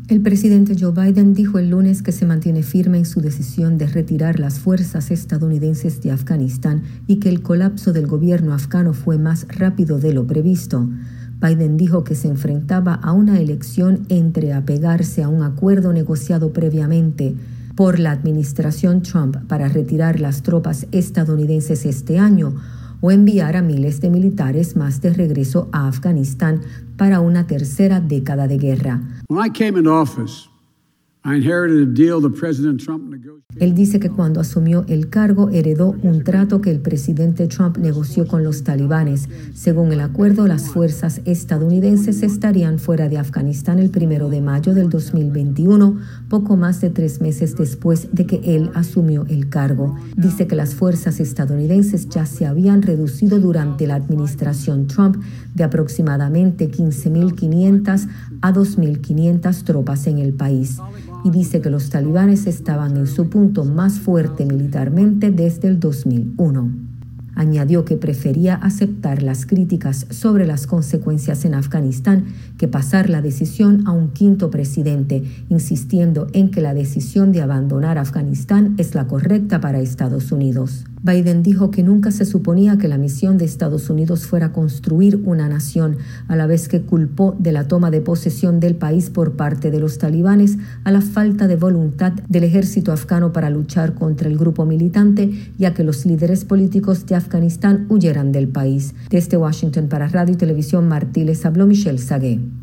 El presidente Joe Biden dijo el lunes que se mantiene firme en su decisión de retirar las fuerzas estadounidenses de Afganistán y que el colapso del gobierno afgano fue más rápido de lo previsto. Biden dijo que se enfrentaba a una elección entre apegarse a un acuerdo negociado previamente por la administración Trump para retirar las tropas estadounidenses este año o enviar a miles de militares más de regreso a Afganistán para una tercera década de guerra. Él dice que cuando asumió el cargo heredó un trato que el presidente Trump negoció con los talibanes. Según el acuerdo, las fuerzas estadounidenses estarían fuera de Afganistán el 1 de mayo del 2021, poco más de 3 meses después de que él asumió el cargo. Dice que las fuerzas estadounidenses ya se habían reducido durante la administración Trump de aproximadamente 15.500 a 2.500 tropas en el país. Y dice que los talibanes estaban en su punto más fuerte militarmente desde el 2001. Añadió que prefería aceptar las críticas sobre las consecuencias en Afganistán que pasar la decisión a un quinto presidente, insistiendo en que la decisión de abandonar Afganistán es la correcta para Estados Unidos. Biden dijo que nunca se suponía que la misión de Estados Unidos fuera construir una nación, a la vez que culpó de la toma de posesión del país por parte de los talibanes a la falta de voluntad del ejército afgano para luchar contra el grupo militante y a que los líderes políticos de Afganistán huyeran del país. Desde Washington para Radio y Televisión Martí les habló Michelle Sagué.